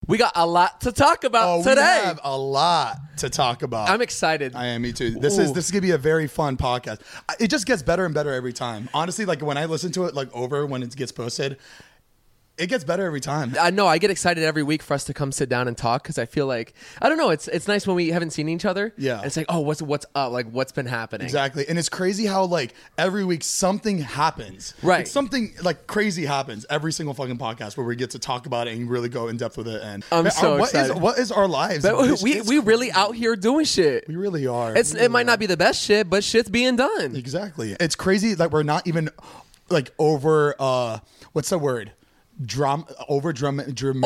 We got a lot to talk about today. We have a lot to talk about. I'm excited. I am, me too. This is going to be a very fun podcast. It just gets better and better every time. Honestly, like when I listen to it when it gets posted, it gets better every time. I know. I get excited every week for us to come sit down and talk because I feel like, I don't know, it's nice when we haven't seen each other. Yeah. And it's like, oh, what's up? Like, what's been happening? Exactly. And it's crazy how like every week something happens. Right. Like, something like crazy happens every single fucking podcast where we get to talk about it and really go in depth with it. And I'm so excited. What is our lives? But we really out here doing shit. We really are. It might not be the best shit, but shit's being done. Exactly. It's crazy that we're not even like over, what's the word? Over dramatizing.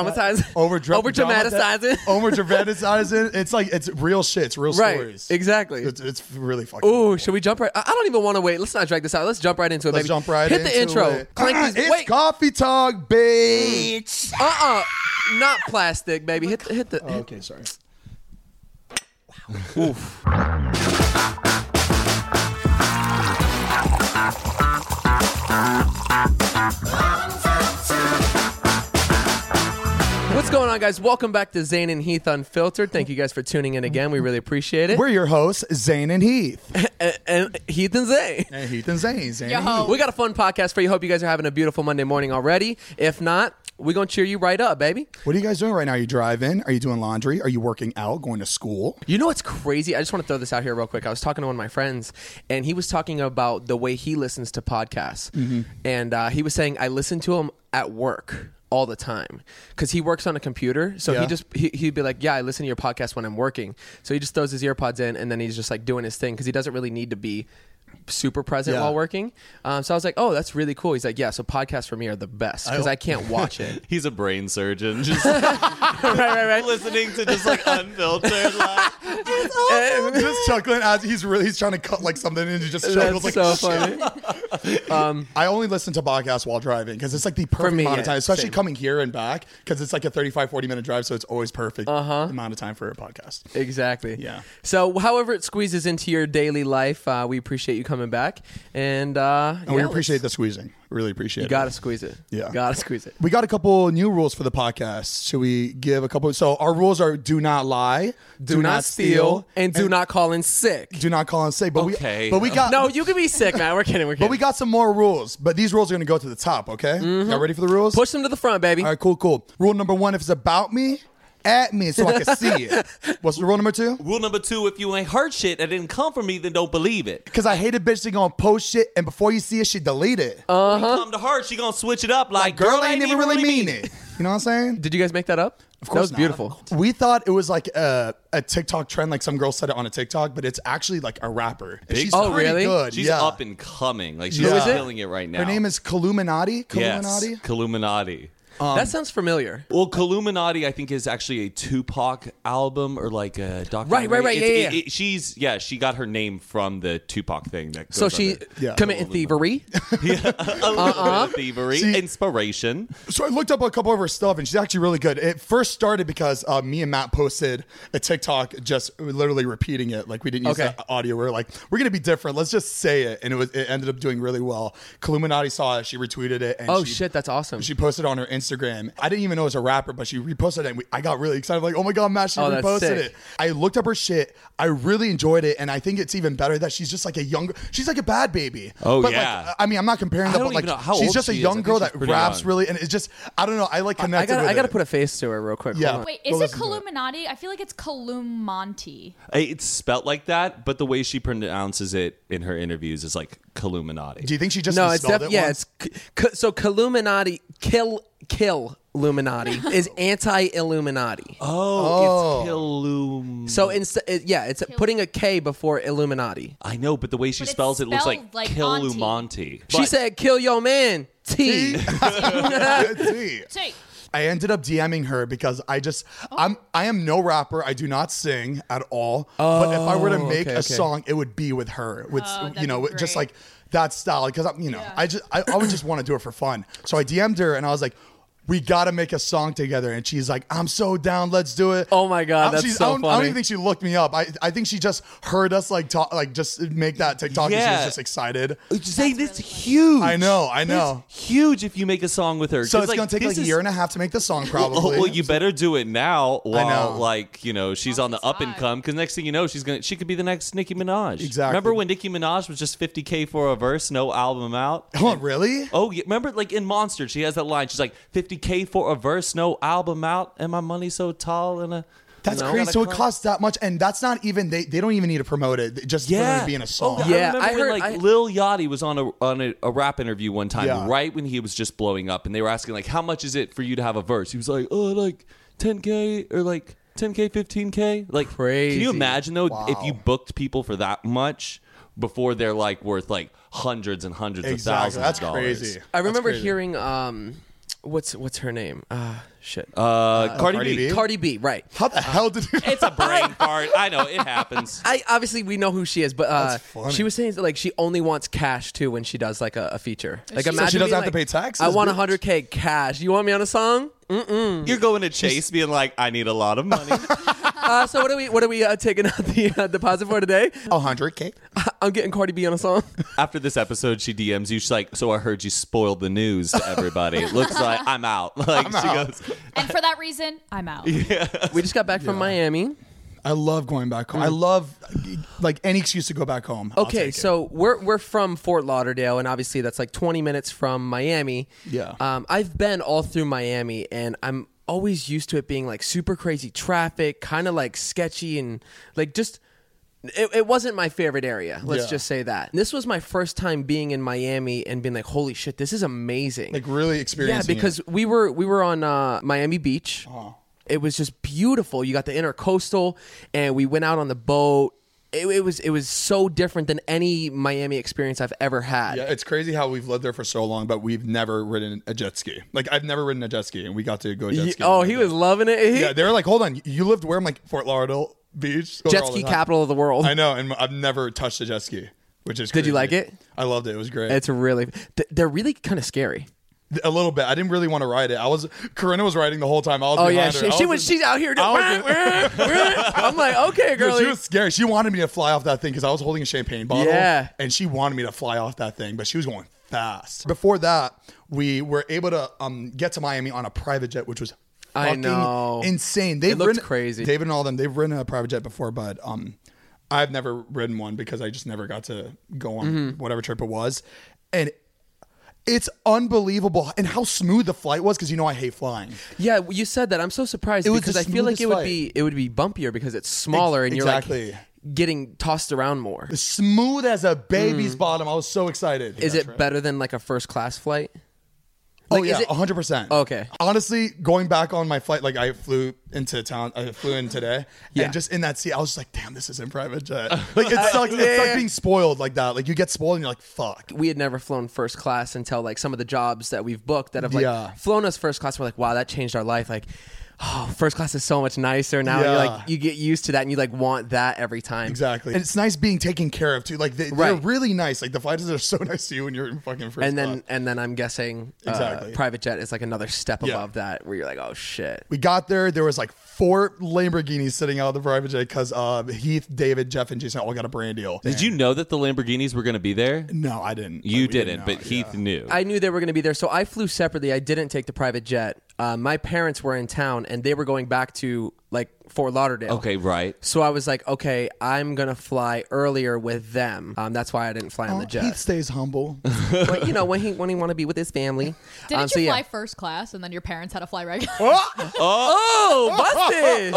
It's like it's real shit. It's real stories. Exactly. It's really fucking. Ooh, should we jump right? I don't even want to wait. Let's not drag this out. Let's jump right into it. Let's baby. jump right Hit into the intro. it. Clank these. It's Wait. coffee talk, bitch. Not plastic, baby. Hit the. Oh, okay, sorry. Wow. Oof. What's going on, guys? Welcome back to Zane and Heath Unfiltered. Thank you guys for tuning in again. We really appreciate it. We're your hosts, Zane and Heath. and Heath and Zane. And Heath and Zane. Zane Yo. and Heath. We got a fun podcast for you. Hope you guys are having a beautiful Monday morning already. If not, we're going to cheer you right up, baby. What are you guys doing right now? Are you driving? Are you doing laundry? Are you working out? Going to school? You know what's crazy? I just want to throw this out here real quick. I was talking to one of my friends, and he was talking about the way he listens to podcasts. Mm-hmm. And he was saying, I listen to him at work all the time because he works on a computer. So he'd be like, yeah, I listen to your podcast when I'm working. So he just throws his earpods in, and then he's just like doing his thing because he doesn't really need to be super present while working. So I was like, oh, that's really cool. He's like, yeah, so podcasts for me are the best because I can't watch it. He's a brain surgeon, just right. listening to just like unfiltered. Like, Just chuckling as he's trying to cut like something and he just chuckles. That's like so funny. I only listen to podcasts while driving because it's like the perfect me, amount of time, especially same. coming here and back because it's like a 35-40 minute drive, so it's always perfect amount of time for a podcast. Exactly. Yeah. So however it squeezes into your daily life, we appreciate you coming back. And we appreciate the squeezing. Really appreciate it. You got to squeeze it. Yeah. Got to squeeze it. We got a couple new rules for the podcast. Should we give a couple? So our rules are: do not lie, Do not steal, and do not call in sick. do not call in sick. But Okay. we got No, you can be sick, man. We're kidding. But we got some more rules. But these rules are going to go to the top. Okay, y'all ready for the rules? Push them to the front, baby. All right, cool. Rule number 1: if it's about me, at me so I can see it. What's rule number 2? rule number 2: if you ain't heard shit that didn't come from me, then don't believe it. Because I hate a bitch that gonna post shit and before you see it, she delete it. When you come to her, she gonna switch it up like Girl ain't even really mean it. You know what I'm saying? Did you guys make that up? Of course that was not. beautiful. We thought it was like a TikTok trend, like some girl said it on a TikTok, but it's actually like a rapper. And she's Oh, pretty really? good. She's yeah. up and coming. Like she's Who is it? killing it right now. Her name is Columinati. Yes, Columinati. Columinati. That sounds familiar. Well, Columinati, I think, is actually a Tupac album or like a documentary. Right. Yeah. She got her name from the Tupac thing. That goes So she under. committing thievery. a little bit of thievery, See- inspiration. So I looked up a couple of her stuff, and she's actually really good. It first started because me and Matt posted a TikTok, just literally repeating it. Like we didn't use Okay. the audio. We're like, we're gonna be different. Let's just say it, and it ended up doing really well. Columinati saw it. She retweeted it. And Oh, she, shit. That's awesome. She posted it on her Instagram. I didn't even know it was a rapper, but she reposted it. And I got really excited. Like, oh my God, Matt, she Oh, that's reposted sick. it. I looked up her shit. I really enjoyed it. And I think it's even better that she's just like she's like a bad baby. Oh, but yeah. Like, I mean, I'm not comparing I that, don't but like, even know how she's old just a she is. I young think girl she's that pretty raps young. really. And it's just, I don't know. I like connected with I gotta it. put a face to it real quick. Yeah. Hold on. Wait, Go is it listen to it. Columinati? I feel like it's Columonti. It's spelt like that, but the way she pronounces it in her interviews is like Columinati. Do you think she just No, it's misspelled it yeah. once? It's so Columinati kill Illuminati is anti-Illuminati. Oh, it's Kilum. So it's putting a K before Illuminati. I know, but the way she But it's spells it looks like spelled like Kilumonti. She said, "Kill your man." T. See. Say, I ended up DMing her because I am no rapper. I do not sing at all. But if I were to make okay. a song, it would be with her. With that'd you know, be just great. like that style. Because I would just want to do it for fun. So I DM'd her and I was like, we got to make a song together. And she's like, I'm so down. Let's do it. Oh my God, that's so I don't funny. even think she looked me up. I think she just heard us like talk, like just make that TikTok. And she Yeah. was just excited. Say this huge. I know. It's huge if you make a song with her. So 'Cause, it's going to take this like a is- year and a half to make the song probably. Well, you better do it now while know. like, you know, she's on the up and come, because next thing you know, she could be the next Nicki Minaj. Exactly. Remember when Nicki Minaj was just $50K for a verse, no album out? Oh, really? Oh, yeah, remember like in Monster, she has that line. She's like, $50K for a verse, no album out, and my money's so tall and a. That's you know, crazy. gotta So it climb. costs that much, and that's not even they don't even need to promote it just for it to be in a song. Oh, Yeah, I remember I when heard- like Lil Yachty was on a rap interview one time, Yeah. right when he was just blowing up, and they were asking like, how much is it for you to have a verse? He was like, oh, like 10K or like 10K, 15K. Like, Crazy. Can you imagine though Wow. if you booked people for that much before they're like worth like hundreds and hundreds of Exactly. thousands That's of dollars? crazy. I remember That's crazy. hearing what's her name? Shit. Cardi Cardi B. B? Cardi B, right. How the hell did you? It's a brain fart. I know it happens. I obviously we know who she is, but That's funny. she was saying that, like she only wants cash too when she does like a feature. Like she- imagine So she doesn't being have to like, pay taxes, I want bitch. 100K cash. You want me on a song? You're going to Chase being like, I need a lot of money. So what are we taking out the deposit for today? 100K. I'm getting Cardi B on a song. After this episode, she DMs you. She's like, so I heard you spoiled the news to everybody. It looks like I'm out. Like she out. goes, And for that reason, I'm out. We just got back from Miami. I love going back home. I love like any excuse to go back home. I'll Okay, take it. so we're from Fort Lauderdale, and obviously that's like 20 minutes from Miami. Yeah. I've been all through Miami, and I'm always used to it being like super crazy traffic, kind of like sketchy, and like just it wasn't my favorite area. Let's Yeah. just say that. This was my first time being in Miami and being like, holy shit, this is amazing. like really Yeah, experiencing. because we were on Miami Beach. It was just beautiful. You got the intercoastal, and we went out on the boat. It was so different than any Miami experience I've ever had. Yeah, it's crazy how we've lived there for so long, but we've never ridden a jet ski. Like I've never ridden a jet ski, and we got to go jet ski. Oh, he was loving it. Yeah, they were like, "Hold on, you lived where?" I'm like, "Fort Lauderdale Beach." Go there Jet all the ski time. capital of the world. I know, and I've never touched a jet ski, which is. Did you crazy. like it? I loved it. It was great. It's really they're really kind of scary. A little bit. I didn't really want to ride it. Corinna was riding the whole time. I was Oh yeah, behind her. she's out here. I was- I'm like, okay, Dude, girl. she was scary. She wanted me to fly off that thing because I was holding a champagne bottle. Yeah. And she wanted me to fly off that thing, but she was going fast. Before that, we were able to get to Miami on a private jet, which was I fucking know. insane. They've looked ridden, crazy. David and all of them, they've ridden a private jet before, but I've never ridden one because I just never got to go on Mm-hmm. whatever trip it was. And it's unbelievable and how smooth the flight was because you know I hate flying. Yeah, you said that. I'm so surprised It was because the I feel like smoothest it would be bumpier because it's smaller and you're Exactly. like getting tossed around more. Smooth as a baby's bottom. I was so excited. Is That it trip. better than like a first class flight? Oh Like, yeah, is it- 100%. Okay. Honestly, going back on my flight, like I flew into town. I flew in today, Yeah. and just in that seat, I was just like, "Damn, this isn't private jet." Like it sucks. It's like being spoiled like that. Like you get spoiled, and you're like, "Fuck." We had never flown first class until like some of the jobs that we've booked that have like Yeah. flown us first class. We're like, wow, that changed our life. Like, oh, first class is so much nicer now. You're Yeah. like, you get used to that and you like want that every time. Exactly. And it's nice being taken care of too. Like they're Right. really nice. Like the flight attendants are so nice to you when you're in fucking first And class. then I'm guessing Exactly. private jet is like another step Yeah. above that where you're like, oh shit. We got there. There was like 4 Lamborghinis sitting out of the private jet because Heath, David, Jeff, and Jason all got a brand deal. Did you know that the Lamborghinis were going to be there? No, I didn't. You Like, we didn't, know. but Heath knew. I knew they were going to be there, so I flew separately. I didn't take the private jet. My parents were in town, and they were going back to like Fort Lauderdale. Okay, right. So I was like, okay, I'm gonna fly earlier with them. That's why I didn't fly on the Heath jet. stays humble. But you know, when he want to be with his family. Didn't so you yeah. fly first class and then your parents had to fly regular? Oh, busted!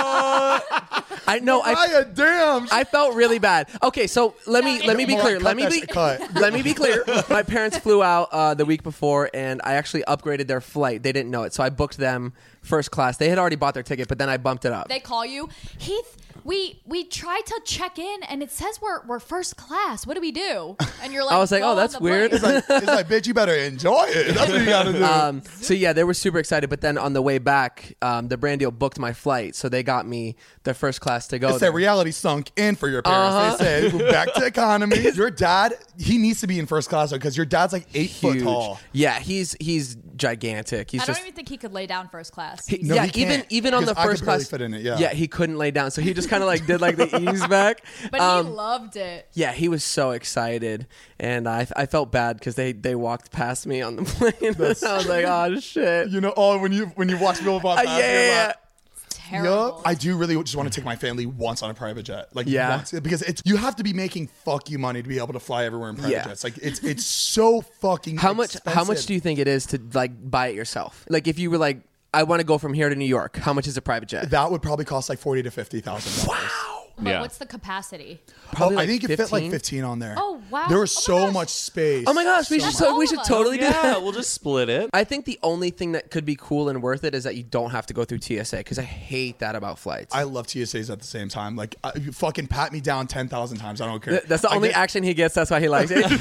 I know. Raya, damn. I felt really bad. Okay, so let me be Mariah, clear. cut Let me that be shit, cut. let me be clear. My parents flew out the week before, and I actually upgraded their flight. They didn't know it, so I booked them first class. They had already bought their ticket, but then I bumped it up. They call you, Heath. We tried to check in and it says we're first class. What do we do? And you're like, I was like, "Go oh, on that's the weird." plane." It's like, bitch, you better enjoy it. That's what you gotta do. So yeah, they were super excited. But then on the way back, the brand deal booked my flight, so they got me the first class to go. It's there. that reality sunk in for your parents. They say, back to economy. Your dad, he needs to be in first class because your dad's like 8 foot Huge. tall. Yeah, he's gigantic. He's I don't just even think he could lay down first class. No, yeah, he can't, even on the because I could first barely class, fit in it, yeah. he couldn't lay down, so he just kind of like did like the ease back. But he loved it. Yeah, he was so excited, and I felt bad because they walked past me on the plane. I was like, oh shit. You know, when you watch people pop past, you're Yeah. like, Terrible. yup. I do really just want to take my family once on a private jet, like Yeah. once, because you have to be making fuck you money to be able to fly everywhere in private Yeah. jets. Like it's so fucking. How much do you think it is to like buy it yourself? Like if you were like, I want to go from here to New York. How much is a private jet? That would probably cost like $40,000 to $50,000. Wow. But Yeah. what's the capacity? Probably I like think it fit like 15? 15 on there. Oh, wow. There Oh was my so gosh. much space. Oh my gosh, we So should much. all we of should us. totally do Yeah, that. we'll just split it. I think the only thing that could be cool and worth it is that you don't have to go through TSA because I hate that about flights. I love TSAs at the same time. Like, you fucking pat me down 10,000 times. I don't care. That's the I only get- action he gets. That's why he likes it.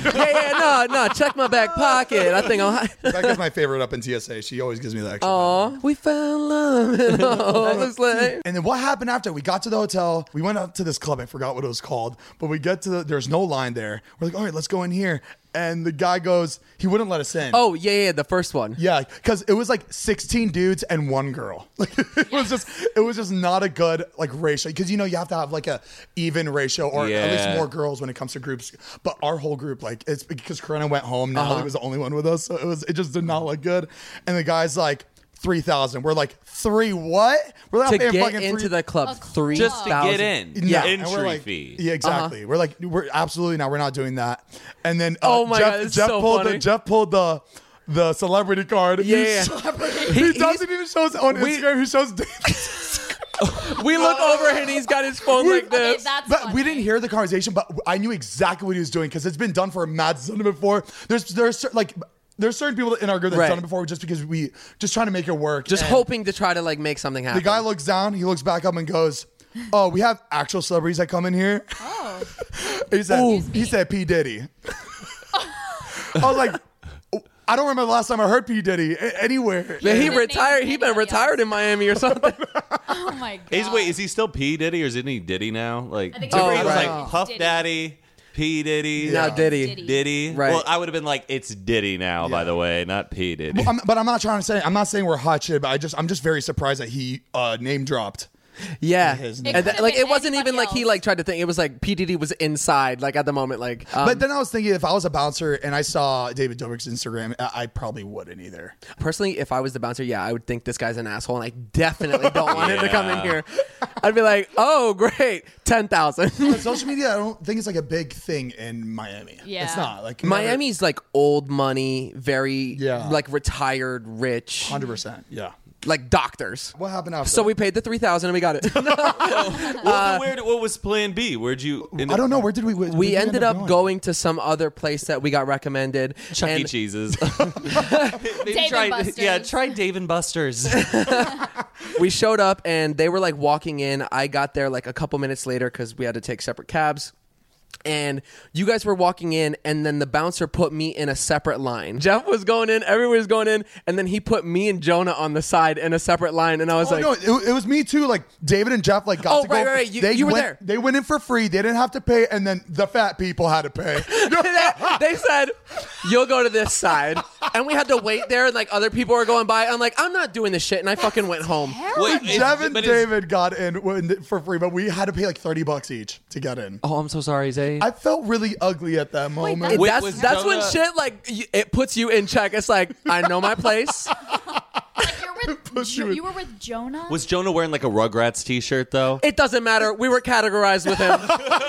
No, check my back pocket. I think I'll. Becca's my favorite up in TSA. She always gives me the extra. Aw, we found love. And all this like- And then what happened after? We got to the hotel. We went out to this club. I forgot what it was called. But we get to there's no line there. We're like, all right, let's go in here. And the guy goes, he wouldn't let us in. Oh yeah, the first one. Yeah, because it was like 16 dudes and 1 girl. Like it was just not a good like ratio. Because you have to have like a even ratio or at least Yeah. more girls when it comes to groups. But our whole group, like it's because Corinna went home. Natalie was the only one with us, so it just did not look good. And the guy's like 3,000. We're like 3 what? We're not To paying get fucking into 3 the club, A club. 3,000. Just to get in. Yeah, Entry and we're like, fee. Yeah, exactly. We're like, we're absolutely not. We're not doing that. And then Oh my God, it's so funny. Jeff pulled the celebrity card. Yeah. He doesn't even show us on Instagram. He shows We look over and he's got his phone like Okay, this. that's But funny. we didn't hear the conversation, but I knew exactly what he was doing because it's been done for a mad son before. There's certain people in our group that's Right. done it before just because we just trying to make it work. Just And hoping to try to like make something happen. The guy looks down, he looks back up and goes, "Oh, we have actual celebrities that come in here." Oh. He said, Excuse me. he said P. Diddy. I was like, I don't remember the last time I heard P. Diddy anywhere. Man, he He didn't retired. name He been anybody retired else. in Miami or something. Oh my god. Is he still P Diddy or isn't he Diddy now? Like, I think remember he's he was right. like Puff Diddy. Daddy, P Diddy, Now Yeah. Diddy. Diddy. Right. Well, I would have been like, it's Diddy now, by Yeah. the way, not P Diddy. But I'm not trying to say. I'm not saying we're hot shit. But I'm just very surprised that he name dropped. Yeah, His and name. It could've like been it wasn't even anybody like he else. like tried to think. It was like P Diddy was inside like at the moment. Like, But then I was thinking, if I was a bouncer and I saw David Dobrik's Instagram, I probably wouldn't either. personally, if I was the bouncer, yeah, I would think this guy's an asshole, and I definitely don't want him to come in Yeah. here. I'd be like, oh great, 10,000. But social media, I don't think it's like a big thing in Miami. Yeah. It's not like Miami's like old money, very Yeah. like retired, rich, 100%. Yeah. like doctors. What happened after? So we paid the 3,000 and we got it. What was Plan B? Where'd you? I don't know. Where did we? We ended up going to some other place that we got recommended. Chuck E. and Cheese's. Dave and Buster's. Yeah, try Dave and Buster's. We showed up and they were like walking in. I got there like a couple minutes later because we had to take separate cabs. And you guys were walking in, and then the bouncer put me in a separate line. Jeff was going in, everyone was going in, and then he put me and Jonah on the side in a separate line. And I was Oh like, no, it was me too. Like David and Jeff, like got Oh, to go. right. You were went, there. They went in for free. They didn't have to pay, and then the fat people had to pay. they said, you'll go to this side. And we had to wait there, and like other people were going by. I'm like, I'm not doing this shit. And I fucking went home. Wait, Jeff and but David got in for free, but we had to pay like $30 each to get in. Oh, I'm so sorry, Zay. I felt really ugly at that moment. that's- Wait, That's was when Jonah- shit like it puts you in check. It's like, I know my place. Like you're with you were with Jonah. Was Jonah wearing like a Rugrats T-shirt though? It doesn't matter. We were categorized with him.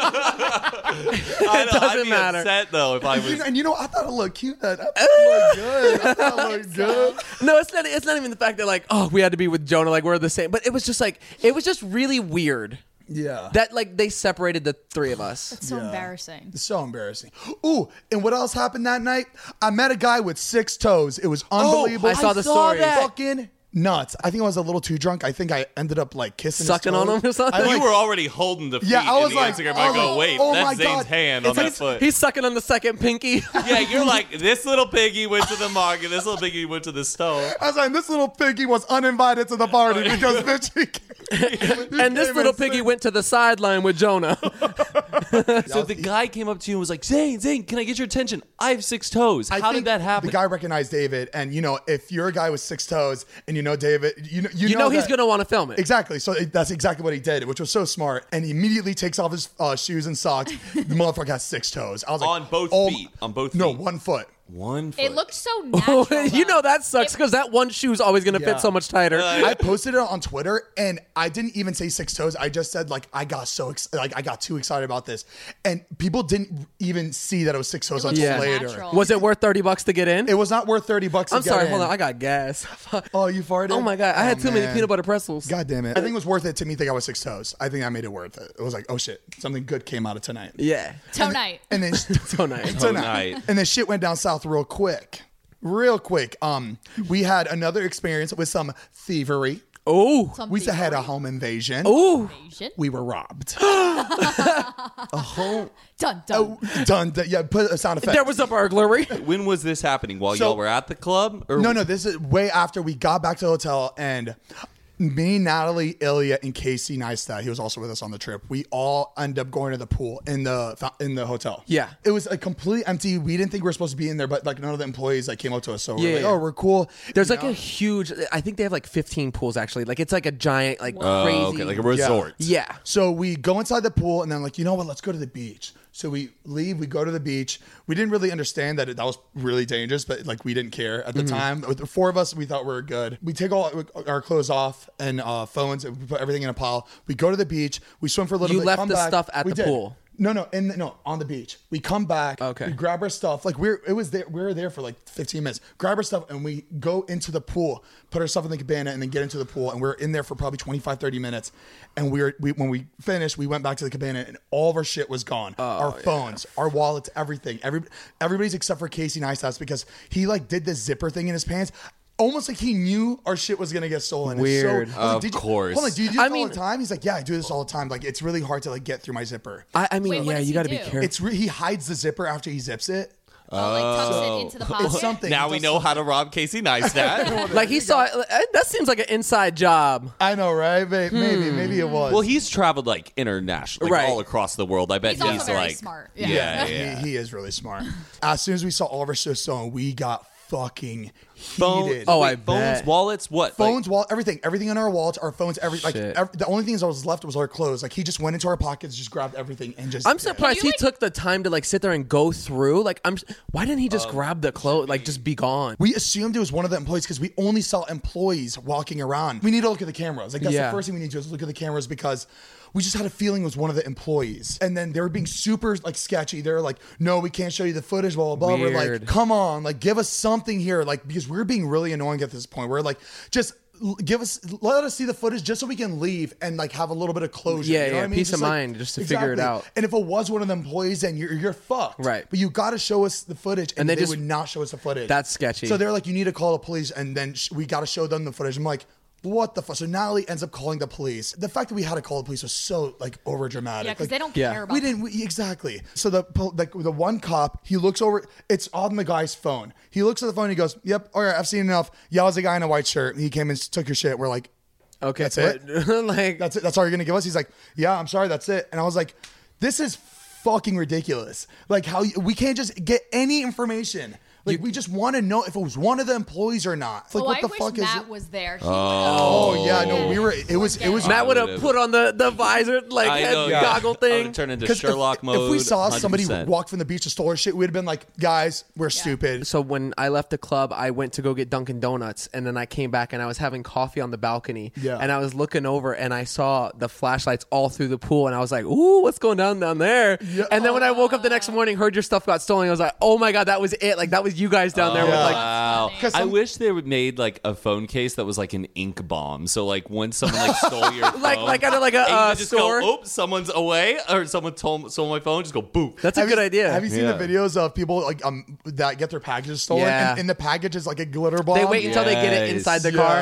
It doesn't matter. Upset though if I was. And I thought it looked cute. I thought it looked good. I thought it looked good. No, it's not. It's not even the fact that like, oh, we had to be with Jonah. Like we're the same. But it was just like, it was just really weird Yeah. that like they separated the three of us. It's so Yeah. embarrassing. It's so embarrassing. Ooh, and what else happened that night? I met a guy with 6 toes. It was unbelievable. I saw the story. Fucking nuts. I think I was a little too drunk. I think I ended up like kissing, Sucking his on toes. him or something? You were already holding the feet. Yeah, I was in the like- Instagram. I I was go, like, wait, oh my that's Zane's God. hand on that foot. He's sucking on the second pinky. Yeah, you're like, this little piggy went to the market. This little piggy went to the stove. I was like, this little piggy was uninvited to the party because bitch, And this little piggy went to the sideline with Jonah. So the guy came up to you and was like, Zane, can I get your attention? I have 6 toes. How did that happen? The guy recognized David, and if you're a guy with 6 toes and you know David, you You know he's that- going to want to film it. Exactly. So that's exactly what he did, which was so smart. And he immediately takes off his shoes and socks. The motherfucker has 6 toes. I was like, On both oh, feet. On both No, feet. 1 foot. 1 foot. It looked so natural. You know though. that sucks because that one shoe's always going to Yeah. fit so much tighter. I posted it on Twitter, and I didn't even say 6 toes. I just said I got I got too excited about this, and people didn't even see that it was 6 toes until Yeah. later. Natural. Was it worth $30 to get in? It was not worth $30. I'm to sorry, get hold in. on. I got gas. Oh, you farted? Oh my God. I had too many man. peanut butter pretzels. God damn it. I think it was worth it to me think I was 6 toes. I think I made it worth it. It was like, oh shit, something good came out of tonight. Yeah. Toe night. And then So nice. Tonight. And then shit went down south real quick. Real quick. We had another experience with some thievery. Oh. Some We had a thievery. home invasion. Ooh. Asian. We were robbed. Dun dun. Done. Yeah, put a sound effect. There was a burglary. When was this happening? While So- y'all were at the club? Or No, this is way after we got back to the hotel, and me, Natalie, Ilya, and Casey Neistat, he was also with us on the trip. We all ended up going to the pool in the hotel. Yeah. It was completely empty. We didn't think we were supposed to be in there, but none of the employees came up to us. So we're like, Yeah. oh, we're cool. There's You like know? a huge, I think they have like 15 pools actually. Like it's like a giant, like Oh, crazy. okay, like a resort. Yeah. So we go inside the pool, and then you know what? Let's go to the beach. So we leave, we go to the beach. We didn't really understand that that was really dangerous, but we didn't care at the time. With the 4 of us, we thought we were good. We take all our clothes off and phones, and we put everything in a pile. We go to the beach. We swim for a little You bit. left come the back. stuff at We the did. pool? No, on the beach. We come back. Okay. We grab our stuff. We were there for 15 minutes. Grab our stuff, and we go into the pool, put our stuff in the cabana, and then get into the pool. And we're in there for probably 25, 30 minutes. And when we finished, we went back to the cabana, and all of our shit was gone. Our phones, our wallets, everything. Everybody's except for Casey Neistat, because he did this zipper thing in his pants. Almost like he knew our shit was gonna get stolen. It's Weird. I was Of "Did you-" course. Hold on, do you do I this all the mean- time? He's like, yeah, I do this all the time. It's really hard to get through my zipper. I mean, Wait, what yeah, does you he got to be do? careful. He hides the zipper after he zips it. Tucks it into the pocket. It's something. Now He we does know how to rob Casey Neistat. Like he saw, that seems like an inside job. I know, right? Maybe it was. Well, he's traveled internationally, Right. all across the world. I bet He's also very smart. Yeah. Yeah. He is really smart. As soon as we saw all of our stuff stolen, we got fucking Phone- heated. Oh, I phones, bet. wallets, what? Phones, everything in our wallets, our phones, everything. Shit. The only things that was left was our clothes. He just went into our pockets, just grabbed everything, and just. I'm surprised Can you, he took the time to sit there and go through. Why didn't he just grab the clothes? Just be gone. We assumed it was one of the employees because we only saw employees walking around. We need to look at the cameras. That's Yeah. the first thing we need to do is look at the cameras, because we just had a feeling it was one of the employees. And then they were being super sketchy. They were like, no, we can't show you the footage, blah, blah, blah. We're like, Weird. come on, give us something here. Because we're being really annoying at this point. We're just let us see the footage just so we can leave and have a little bit of closure. Yeah, you know yeah, what I mean? peace of Just, mind, just to figure it exactly. out. And if it was one of the employees, then you're fucked. Right. But you got to show us the footage, and they they just- would not show us the footage. That's sketchy. So they're like, you need to call the police, and then we got to show them the footage. I'm like, what the fuck? So Natalie ends up calling the police. The fact that we had to call the police was so over dramatic. Yeah, because they don't Yeah. care about We didn't exactly. So the one cop, he looks over. It's on the guy's phone. He looks at the phone. And he goes, "Yep, all right, I've seen enough." Yells a guy in a white shirt. He came and took your shit. We're like, Okay, that's it. That's That's all you're gonna give us? He's like, yeah, I'm sorry, that's it. And I was like, this is fucking ridiculous. How we can't just get any information. We just want to know if it was one of the employees or not. Oh, What I the wish fuck Matt is it? was there. Oh yeah, no, we were. It was. Matt would have would've- put on the visor I head know, goggle I thing. would turn into 'Cause Sherlock mode. If we saw somebody 100%. walk from the beach and stole our shit, we'd have been like, guys, we're stupid. So when I left the club, I went to go get Dunkin' Donuts, and then I came back and I was having coffee on the balcony. Yeah. And I was looking over and I saw the flashlights all through the pool, and I was like, "Ooh, what's going down there?" Yeah. And then when I woke up the next morning, heard your stuff got stolen, I was like, "Oh my god, that was it! That was you guys down there with Wow. Because I some- wish they would made a phone case that was an ink bomb. So when someone stole your phone, Like at a and you just store. go, "Oops, someone's away," or someone stole my phone. Just go, "Boop." That's a good idea. Have you seen Yeah. the videos of people that get their packages stolen? Yeah. And in the package is a glitter bomb. They wait until they get it Yes. inside the Yeah. car.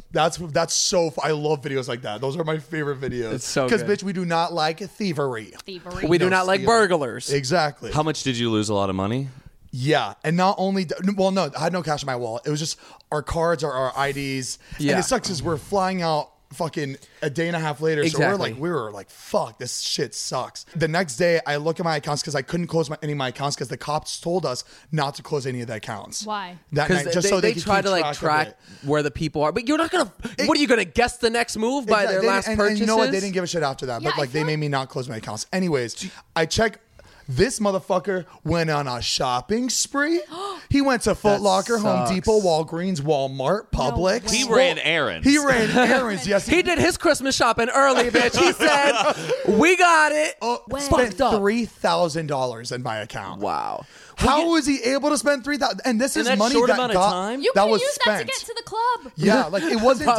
That's so. I love videos like that. Those are my favorite videos. It's so because good. bitch, we do not like thievery. We do not like stealing. burglars. Exactly. How much did you lose? A lot of money? Yeah, and not only no, I had no cash in my wallet. It was just our cards or our IDs. Yeah. And it sucks because we're flying out fucking a day and a half later. Exactly. So we were like, fuck, this shit sucks. The next day, I look at my accounts because I couldn't close any of my accounts because the cops told us not to close any of the accounts. Why? That night, Because just so they could try keep to like of track it. where the people are, but you're not gonna. What are you gonna guess the next move by their last and purchases? you know what? They didn't give a shit after that. Yeah, But I like they feel made like- me not close my accounts. Anyways, I check. This motherfucker went on a shopping spree. He went to Foot Locker, Home sucks. Depot, Walgreens, Walmart, Publix. way. He ran errands. He ran errands. Yes, He did his Christmas shopping early, bitch. He said, "We got it." Spent Fucked up. $3,000 in my account. Wow. How was he able to spend $3,000? And this In is that money short that amount of got time? You that could was use that to spent. get to the club. Yeah, like it wasn't.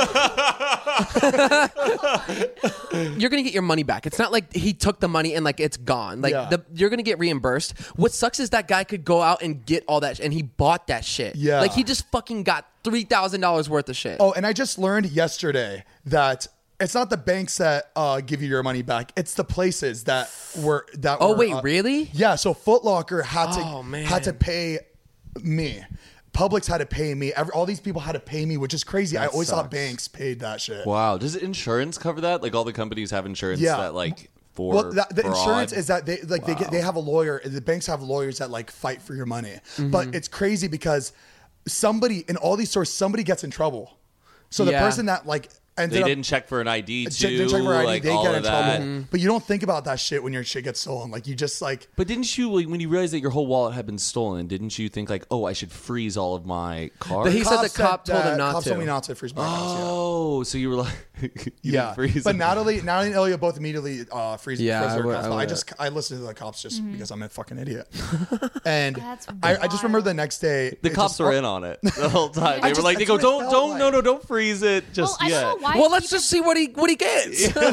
You're gonna get your money back. It's not like he took the money and like it's gone. Like Yeah. you're gonna get reimbursed. What sucks is that guy could go out and get all that, and he bought that shit. Yeah. like he just fucking got $3,000 worth of shit. Oh, and I just learned yesterday that it's not the banks that give you your money back. It's the places that were that. Oh, were, wait, really? Yeah. So Foot Locker had to Oh, man. had to pay me. Publix had to pay me. All these people had to pay me, which is crazy. I always thought sucks. banks paid that shit. Wow. Does insurance cover that? Like all the companies have insurance Yeah. that like for Well, the fraud? insurance is that they have a lawyer. The banks have lawyers that like fight for your money. Mm-hmm. But it's crazy because somebody in all these stores, somebody gets in trouble. So the Yeah. person that like ended They up didn't check for an ID too. They check for ID, like they all get in of trouble. that. But you don't think about that shit when your shit gets stolen. Like you just like But didn't you, like, when you realized that your whole wallet had been stolen, didn't you think like, oh, I should freeze all of my cards? He said the cop told him not cops to. told me not to freeze my accounts. Oh, so you were like, you Yeah, didn't freeze but them. Natalie and Elliot both immediately freeze Yeah, their I would- accounts. I But would. I listened to the cops just because I'm a fucking idiot. And That's I just remember wild. the next day The it cops just- were in on it the whole time. They I were just- like, they that's go, what it don't, felt no, like. don't freeze it just Well, I yet. don't know why. Well, let's just see what he gets.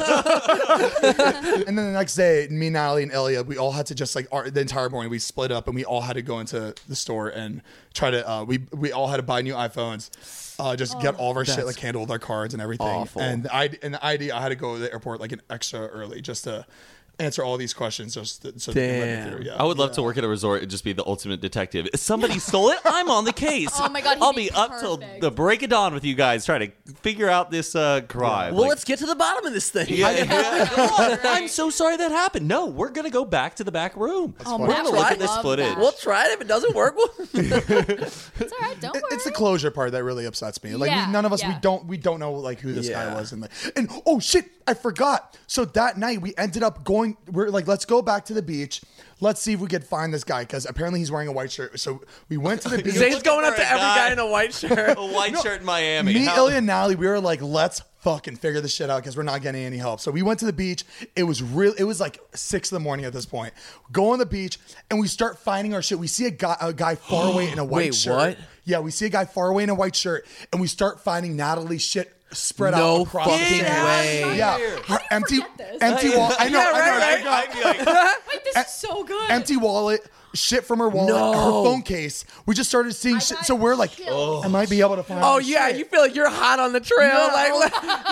And then the next day, me, Natalie, and Elliot, we all had to just like the entire morning we split up and we all had to go into the store and try to we all had to buy new iPhones. Just get all of our shit like handled with our cards and everything. awful. And the ID, I had to go to the airport like an extra early just to answer all these questions so they can let me Damn. through. Yeah. I would love to work at a resort and just be the ultimate detective. If somebody stole it, I'm on the case. Oh my God, he'd I'll be be up till perfect. the break of dawn with you guys trying to figure out this crime. Well, Like, let's get to the bottom of this thing. I'm so sorry that happened. No, we're gonna go back to the back room. Oh, we're Matt gonna would look at this love footage. that. We'll try it. If it doesn't work, It's all right. Don't worry. It's the closure part that really upsets me. Like Yeah, none of us, yeah. we don't know like who this guy Yeah. was, and oh shit, I forgot. So that night we ended up going. We're like, let's go back to the beach. Let's see if we could find this guy because apparently he's wearing a white shirt. So we went to the beach. Zane's going up for to a every guy. guy in a white shirt. A white shirt in Miami. Me, How- Ilya, and Natalie, we were like, let's fucking figure this shit out because we're not getting any help. So we went to the beach. It was like 6 a.m. at this point. Go on the beach and we start finding our shit. We see a guy far away in a white Wait, shirt. what? Yeah, we see a guy far away in a white shirt and we start finding Natalie's shit spread No out across the fucking sand. way. Yeah, How her do you empty forget this? wall. I know. Yeah, I know. right, I I'd be like, Wait, this is so good. Empty wallet, shit from her wallet, No. her phone case. We just started seeing shit. So we're like, I might be able to find. Oh my yeah, shit. you feel like you're hot on the trail. No.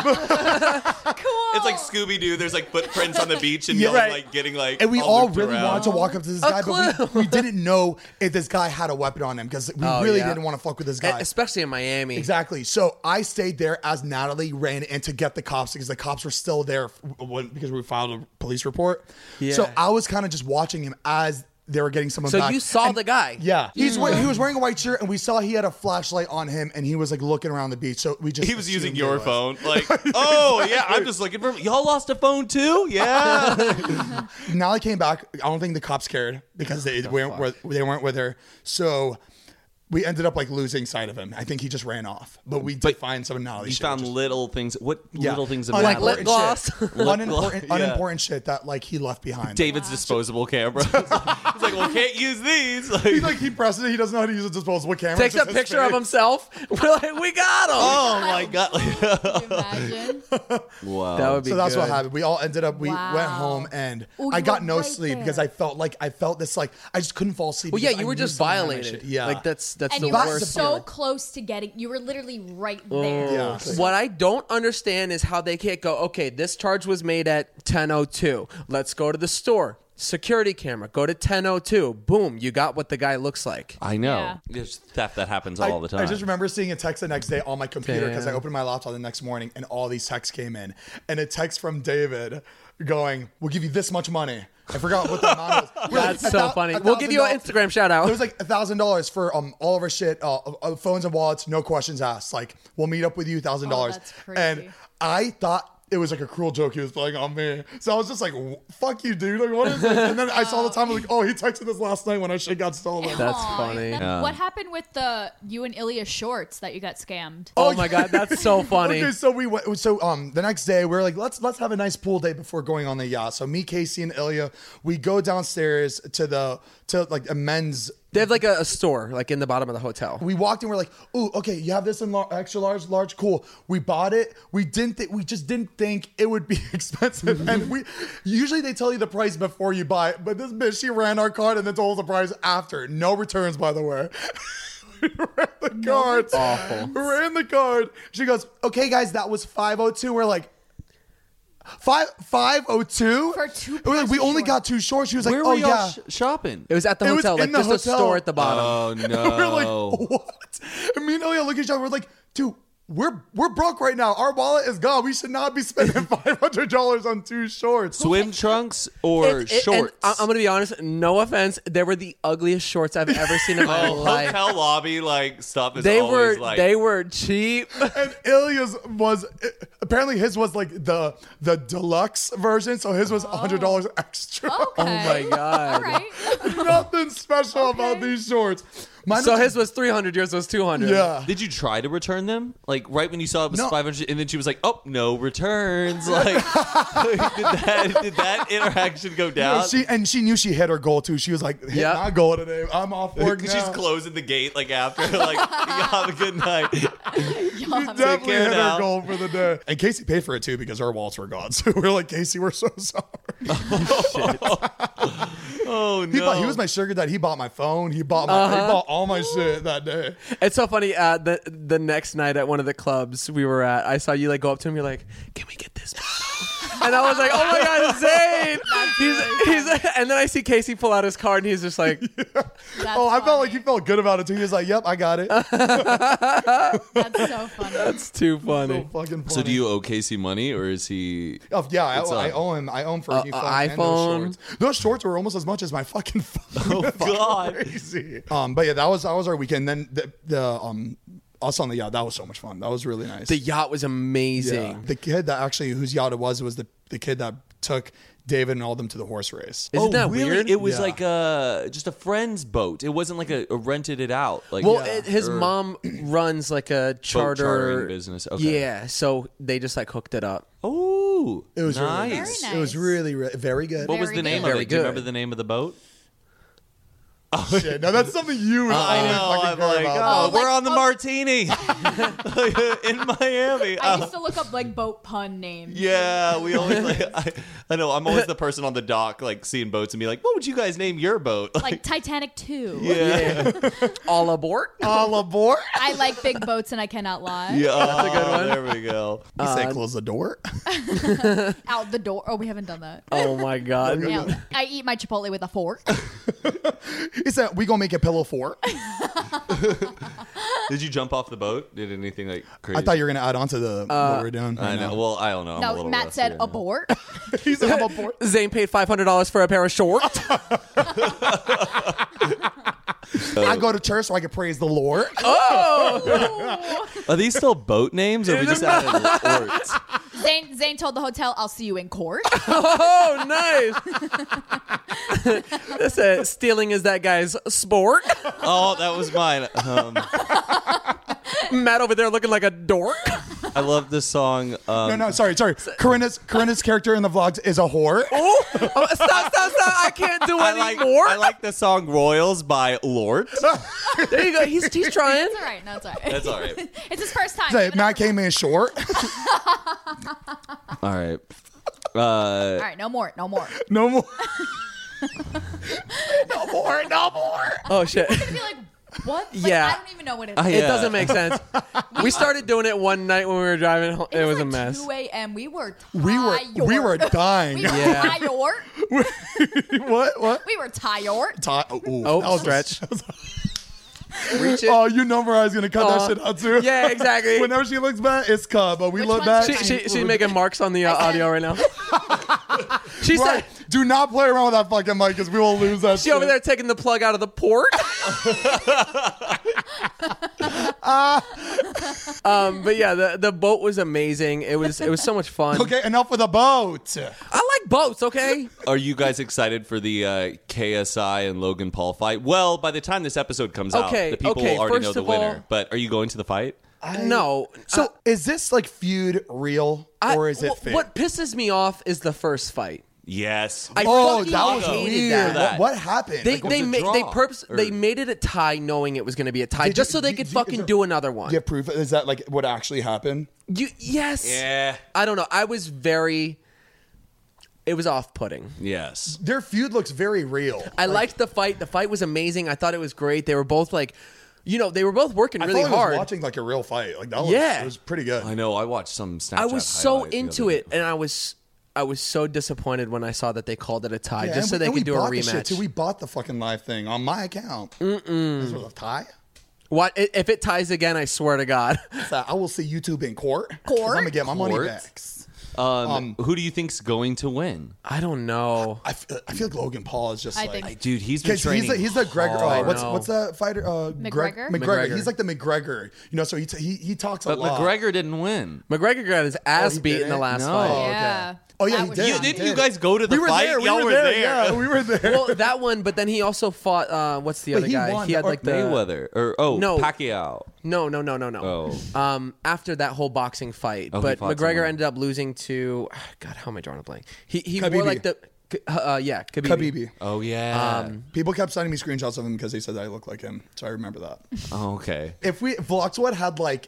Cool. it's like Scooby Doo. There's like footprints on the beach and Yeah. y'all Right. like getting like. And we all looped really around. wanted to walk up to this guy, but clue. we didn't know if this guy had a weapon on him because we Oh, really yeah. didn't want to fuck with this guy. Especially in Miami. Exactly. So I stayed there as Natalie ran in to get the cops because the cops were still there because we filed a police report. Yeah. So I was kind of just watching him as they were getting someone So back. you saw And- the guy. Yeah. He was wearing a white shirt and we saw he had a flashlight on him and he was like looking around the beach. So we just He was using assumed your it was. phone. Like, oh yeah, I'm just looking for. Y'all lost a phone too? Yeah. Natalie came back. I don't think the cops cared because they weren't with her. So we ended up like losing sight of him. I think he just ran off. But we did find some of Natalie's You shit. found which is- little things. What yeah. little things Like about lip Unimportant gloss. shit. gloss, yeah. Unimportant shit that like he left behind. David's disposable camera? He's like, well, can't use these. Like, he presses it. He doesn't know how to use a disposable camera. Takes It's a just his picture of face. himself. We're like, we got him. oh my god. Can you imagine? Wow. That would be So that's what good. happened. We all ended up. We Wow. went home and Ooh, I you got were no right sleep there. because I felt this like I just couldn't fall asleep. Well, yeah, because you I were knew just someone had my violated. shit. Yeah, like that's That's And the you were worst. so feeling. close to getting. You were literally right there. Yeah. What I don't understand is how they can't go, okay, this charge was made at 10:02. Let's go to the store. Security camera. Go to 10:02. Boom. You got what the guy looks like. I know. Yeah. There's theft that happens all the time. I just remember seeing a text the next day on my computer because I Damn. opened my laptop the next morning and all these texts came in. And a text from David going, "We'll give you this much money." I forgot what the amount was. That's so funny. We'll give you an Instagram shout out. It was like $1,000 for all of our shit, phones and wallets, no questions asked. Like, we'll meet up with you, $1,000. that's crazy. And I thought it was like a cruel joke he was playing on me. So I was just like, fuck you, dude. Like, what is this? And then I saw the time, I was like, oh, he texted us last night when our shit got stolen. That's Aw, funny. What happened with you and Ilya shorts that you got scammed? Oh my God, that's so funny. Okay, so we went. So the next day we were like, let's have a nice pool day before going on the yacht. So me, Casey, and Ilya, we go downstairs to like a men's. They have like a store like in the bottom of the hotel. We walked in. We're like, ooh, okay, you have this in extra large, cool. We bought it. We just didn't think it would be expensive. And usually they tell you the price before you buy it, but this bitch, she ran our card and then told us the price after. No returns, by the way. We ran the card. Awful. We ran the card. She goes, okay, guys, that was 502. We're like, 502 For two We're like, we pairs of only shorts. got two shorts. She was like, Where oh were y'all yeah. shopping? It was at the It was hotel, like in the just a hotel. store at the bottom. Oh no! We're like, what? And me and Ilya look at each other. We're like, dude, we're broke right now. Our wallet is gone. We should not be spending $500 on two shorts. Swim trunks or And shorts? I'm gonna be honest. No offense, they were the ugliest shorts I've ever seen in my life. Hotel lobby like stuff is They always were like they were cheap. And Ilya's was apparently his was like the deluxe version, so his was $100 extra. Okay. Oh my God. All right. Nothing special about these shorts. Mine So his was 300, yours was 200. yeah. Did you try to return them? Like right when you saw it was No. 500, and then she was like, "Oh, no returns." Like, did that interaction go down? She knew she hit her goal too. She was like, hit Yep. my goal today. I'm off work She's now. closing the gate like after, like, "You have a good night." She definitely care hit now. her goal for the day. And Casey paid for it too because her wallets were gone. So we were like, Casey, we're so sorry. Oh He no! was my sugar dad. He bought my phone. He bought all my shit that day. It's so funny. The next night at one of the clubs we were at, I saw you like go up to him. You're like, "Can we get this bottle?" And I was like, "Oh my God, Zane!" He's and then I see Casey pull out his card, and he's just like, I felt like he felt good about it too. He was like, "Yep, I got it." That's so funny. "It's too funny." So fucking funny. So do you owe Casey money, or is he? Oh, yeah, I up? owe him. I owe him for a new phone and iPhone. those shorts. Those shorts were almost as much as my fucking phone. Oh God! Crazy. But yeah, that was our weekend. Then the us on the yacht, that was so much fun. That was really nice. The yacht was amazing. Yeah. The kid that actually whose yacht it was the kid that took David and all them to the horse race. Isn't that really? weird? It was Yeah. like just a friend's boat. It wasn't like a rented it out. Like Well, Yeah. his mom runs like a charter chartering business. Okay. Yeah, so they just like hooked it up. Oh, It was nice. really Very nice. nice. It was really very good. What was Very the name good. of Very it? Do you good. remember the name of the boat? Shit. Now that's something you would I always know. fucking I'm care like, about. oh, we're on the Martini in Miami. I used to look up like boat pun names. Yeah, we always like. I know. I'm always the person on the dock, like seeing boats and be like, "What would you guys name your boat?" Like Titanic 2. yeah, All aboard. All aboard. I like big boats and I cannot lie. yeah. That's a good one. There we go. You say close the door. Out the door. Oh, we haven't done that. Oh my God. Yeah. I eat my Chipotle with a fork. He said, "We gonna make a pillow fort." Did you jump off the boat? Did anything like crazy? I thought you were gonna add on to the what we were doing. I know. Well, I don't know. I'm a No, little Matt rusty said right now. abort. He said, "I'm aboard." Zane paid $500 for a pair of shorts. I go to church so I can praise the Lord. Are these still boat names, or we just added orts? Zane told the hotel, "I'll see you in court." Oh, nice. This stealing is that guy's sport. Oh, that was mine. Matt over there looking like a dork. I love this song. No, sorry. Corinna's character in the vlogs is a whore. Oh, stop. I can't do anymore. I like the song "Royals" by Lord. There you go. He's trying. It's all right. No, it's all right. That's all right. It's his first time. Say, Give it Matt up for came in short. All right. All right, no more. No more. Oh shit. It's gonna be like What? Like, Yeah. I don't even know what it is. It Yeah. doesn't make sense. We started doing it one night when we were driving home. It was a like mess. 2 a.m. We were We were dying. We were Yeah. tired. What? We were tired. Oh, stretch. Reach it. Oh, you know Mariah's gonna cut that shit out too. Yeah, exactly. Whenever she looks back, it's cut. But we Which look one's back. She's making marks on the audio right now. She Right. said Do not play around with that fucking mic because we will lose that she shit. over there taking the plug out of the port. But yeah, the boat was amazing. It was so much fun. Okay, enough with the boat. I like boats. Okay. Are you guys excited for the KSI and Logan Paul fight? Well, by the time this episode comes out, Okay, the people okay, will already first know the of all- winner. But are you going to the fight? No. So is this like feud real or is it fake? What pisses me off is the first fight. Yes. I Oh, fucking that was hated weird. that. What happened? They Like, they was it made draw? they made it a tie, knowing it was going to be a tie, Did just you- so they do- could do- is fucking there- do another one. do you have proof? Is that like what actually happened? Yes. Yeah. I don't know. I was very. It was off-putting. Yes. Their feud looks very real. I liked the fight. The fight was amazing. I thought it was great. They were both like, they were both working really I thought I hard. was watching like a real fight. Like that was, Yeah. it was pretty good. I know. I watched some Snapchat I was so highlight the into other it, day. and I was so disappointed when I saw that they called it a tie, Yeah, just so and they we could do a bought the shit, rematch. too. We bought the fucking live thing on my account. This was a tie. What if it ties again? I swear to God. So I will see YouTube in court. 'Cause Court? I'm gonna get my money Court? back. Who do you think's going to win? I don't know. I feel like Logan Paul is just I like. think- Dude, he's been Because training. he's the Gregor. hard. What's the fighter? McGregor? McGregor. He's like the McGregor. So he talks a But lot. McGregor didn't win. McGregor got his ass he beat in the didn't? last No. fight. okay. Yeah. Oh, yeah, That he was did. fun. You Didn't did. you guys go to the We were fight? there. Y'all were there. Yeah, we were there. Well, that one, but then he also fought. What's the But other he guy? won He had that- like the Mayweather No. Pacquiao. No. Oh. After that whole boxing fight, Oh, he but fought McGregor someone. ended up losing to. God, how am I drawing a blank? He wore Khabib. like the. Yeah, Khabib. Khabib. Oh yeah. People kept sending me screenshots of him because they said that I look like him. So I remember that. Oh, okay. If Vlogswat had like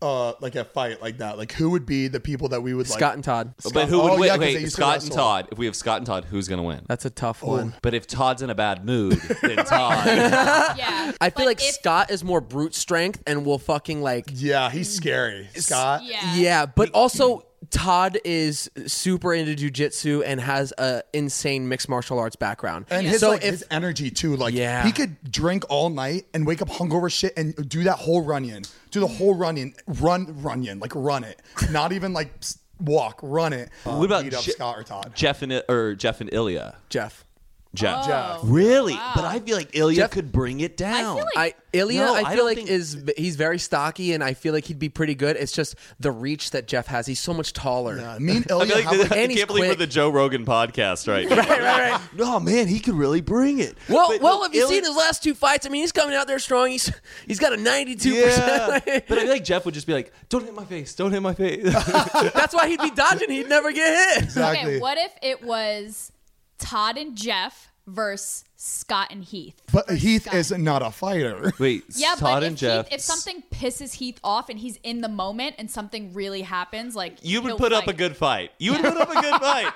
a fight like that, like who would be the people that we would like? Scott and Todd. But who would Oh, win? yeah, 'cause they Wait, used to Scott and wrestle. Todd. If we have Scott and Todd, who's gonna win? That's a tough one. But if Todd's in a bad mood, then Todd. Yeah. I feel like if- Scott is more brute strength and will fucking like. Yeah, he's scary. Scott. Yeah. Yeah, but also Todd is super into jujitsu and has a insane mixed martial arts background. And his so like his energy too, like Yeah. he could drink all night and wake up hungover shit and do that whole run-in, do the whole run-in, like run it, not even like walk, run it. What about beat up Scott or Todd? Jeff and Ilya? Jeff. Jeff. Jeff. Really? Wow. But I feel like Ilya Jeff- could bring it down. feel like- Ilya, No, I I feel don't like think- he's very stocky, and I feel like he'd be pretty good. It's just the reach that Jeff has. He's so much taller. Yeah, me and I Ilya feel like have, like, I and he's can't believe we're quick. the Joe Rogan podcast right now. right. No, man, he could really bring it. Well, But well, no, have you Ilya- seen his last two fights? I mean, he's coming out there strong. He's got a 92%. Yeah. But I feel like Jeff would just be like, don't hit my face. Don't hit my face. That's why he'd be dodging. He'd never get hit. exactly. Okay, what if it was Todd and Jeff versus Scott and Heath? But Versus Heath Scott. is not a fighter. Wait, Yeah, Todd but and if, Jeff. if something pisses Heath off and he's in the moment and something really happens, like You would he'll put up a fight. good fight. You would put up a good fight.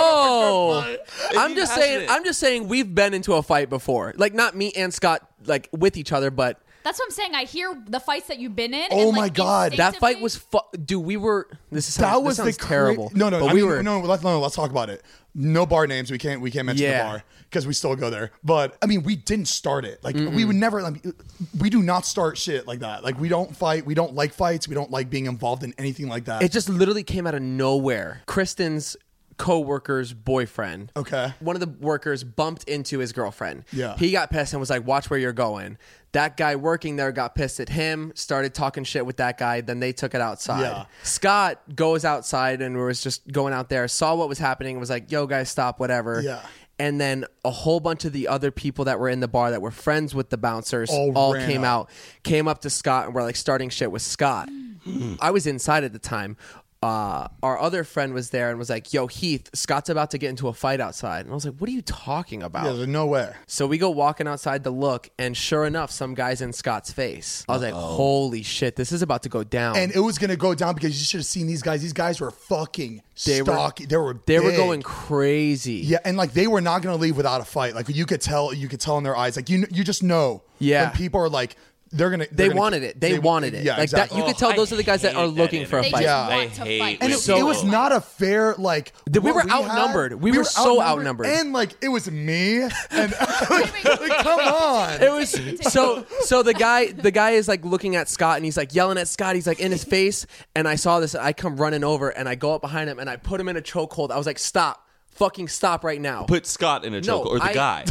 Oh, I'm be just saying. passionate. I'm just saying we've been into a fight before. Like not me and Scott like with each other, but That's what I'm saying. I hear the fights that you've been in. Oh and, my like, God. that fight instinctively- was dude. We were. This That was sounds the terrible. No, But I we mean, were. no. Let's talk about it. No bar names. We can't mention the Yeah. bar because we still go there. But I mean, we didn't start it. Like we would never. Like, we do not start shit like that. Like we don't fight. We don't like fights. We don't like being involved in anything like that. It just literally came out of nowhere. Kristen's co-worker's boyfriend. Okay. One of the workers bumped into his girlfriend. Yeah. He got pissed and was like, "Watch where you're going." That guy working there got pissed at him, started talking shit with that guy. Then they took it outside. Yeah. Scott goes outside and was just going out there, saw what was happening, and was like, "Yo, guys, stop, whatever." Yeah. And then a whole bunch of the other people that were in the bar that were friends with the bouncers all ran came up. came up to Scott and were like starting shit with Scott. I was inside at the time. our other friend was there and was like, yo, Heath, Scott's about to get into a fight outside. And I was like, what are you talking about? Yeah, there's no way. So we go walking outside to look, and sure enough, some guy's in Scott's face. I was like, holy shit, this is about to go down. And it was going to go down because you should have seen these guys. These guys were fucking stocky. They were They were big. going crazy. Yeah, and like they were not going to leave without a fight. Like you could tell in their eyes. Like you just know. Yeah. When people are like, They wanted it. They wanted it. Yeah, like exactly. that. You could tell those are the guys that are looking for a They fight. just Yeah. want to fight. And it was not a fair like. We what were had. outnumbered. We were so outnumbered. and like it was me. And like, come on. It was so the guy is like looking at Scott and he's like yelling at Scott. He's like in his face, and I saw this. I come running over and I go up behind him and I put him in a chokehold. I was like, stop. Fucking stop right now. Put Scott in a choke, or the guy.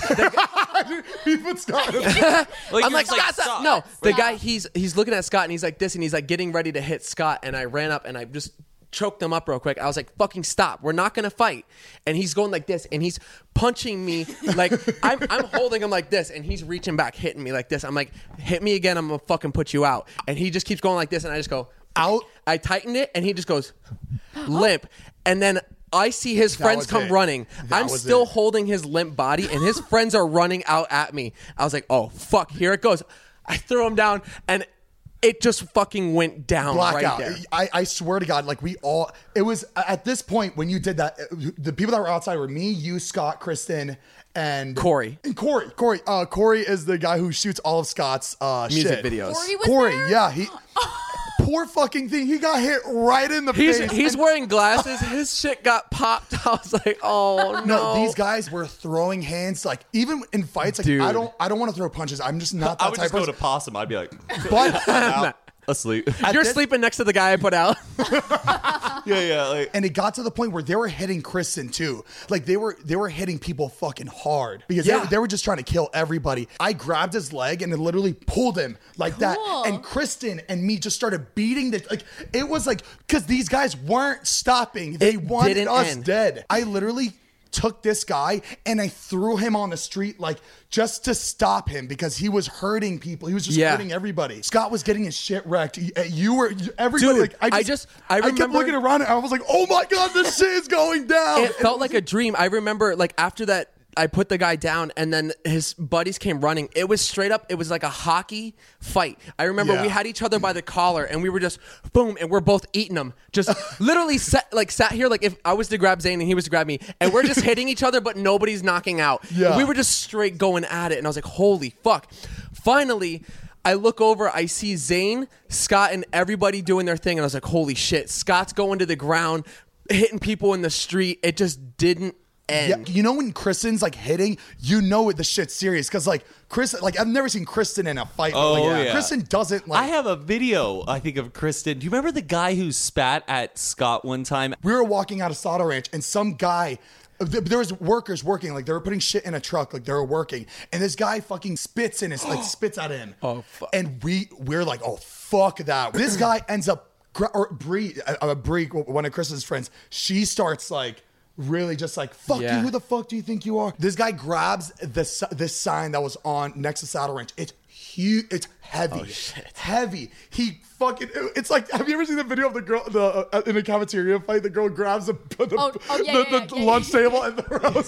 He put Scott. I'm like, Scott. No, the guy, he's looking at Scott and he's like this and he's like getting ready to hit Scott, and I ran up and I just choked him up real quick. I was like, fucking stop. We're not going to fight. And he's going like this and he's punching me. Like I'm holding him like this and he's reaching back, hitting me like this. I'm like, hit me again. I'm going to fucking put you out. And he just keeps going like this and I just go Out. I tightened it and he just goes limp. And then I see his friends was come it. running. That I'm was still it. holding his limp body, and his friends are running out at me. I was like, oh, fuck, here it goes. I threw him down, and it just fucking went down Blackout. right there. I swear to God, like it was at this point when you did that, the people that were outside were me, you, Scott, Kristen, and Corey. And Corey. Corey is the guy who shoots all of Scott's Music shit. videos. Corey was there? Yeah, he poor fucking thing. He got hit right in the face. He's wearing glasses. His shit got popped. I was like, oh, no. No, these guys were throwing hands, like even in fights. Like Dude. I don't want to throw punches. I'm just not that I would type just go of to possum. I'd be like, But out, asleep. You're sleeping next to the guy I put out. yeah. Like, and it got to the point where they were hitting Kristen too. Like they were hitting people fucking hard because Yeah. they were just trying to kill everybody. I grabbed his leg and it literally pulled him like that. Cool. And Kristen and me just started beating the like it was like because these guys weren't stopping. They wanted didn't us end. dead. I literally took this guy and I threw him on the street like just to stop him because he was hurting people. He was just Yeah. hurting everybody. Scott was getting his shit wrecked. Everybody Dude, like I I kept remember- looking around and I was like, oh my God, this shit is going down. It felt like a dream. I remember, like, after that, I put the guy down, and then his buddies came running. It was straight up. It was like a hockey fight. I remember Yeah. we had each other by the collar, and we were just boom, and we're both eating them. Just literally sat here like if I was to grab Zane and he was to grab me, and we're just hitting each other, but nobody's knocking out. Yeah. We were just straight going at it, and I was like, holy fuck! Finally, I look over, I see Zane, Scott, and everybody doing their thing, and I was like, holy shit! Scott's going to the ground, hitting people in the street. It just didn't Yeah, end. you know when Kristen's like hitting, you know the shit's serious because like Kristen, like I've never seen Kristen in a fight. But, Oh, like, yeah. Kristen doesn't like. I have a video, I think, of Kristen. Do you remember the guy who spat at Scott one time? We were walking out of Solder Ranch and some guy. There was workers working, like they were putting shit in a truck, like they were working, and this guy fucking spits in his, like spits at him. Oh, fuck. And we're like, oh fuck that. This guy ends up, or Bree, one of Kristen's friends, she starts like really just like fuck Yeah. you. Who the fuck do you think you are? This guy grabs this sign that was on next to Saddle Ranch. It's huge. It's heavy. Oh, shit. Heavy. He fucking. It's like. Have you ever seen the video of the girl in a cafeteria fight? The girl grabs the lunch table and throws